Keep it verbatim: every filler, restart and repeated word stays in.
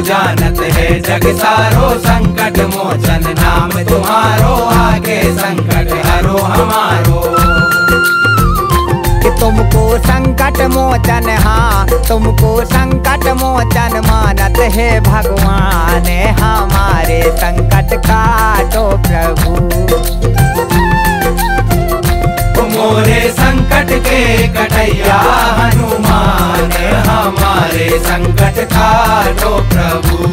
जानत है जग सारो, संकट मोचन नाम तुम्हारो, आगे संकट हरो हमारो। कि तुमको संकट मोचन, हाँ तुमको संकट मोचन मानत है भगवान, हमारे संकट काटो प्रभु। मोरे संकट के कटैया हनुमान, हमारे संकट काटो प्रभु।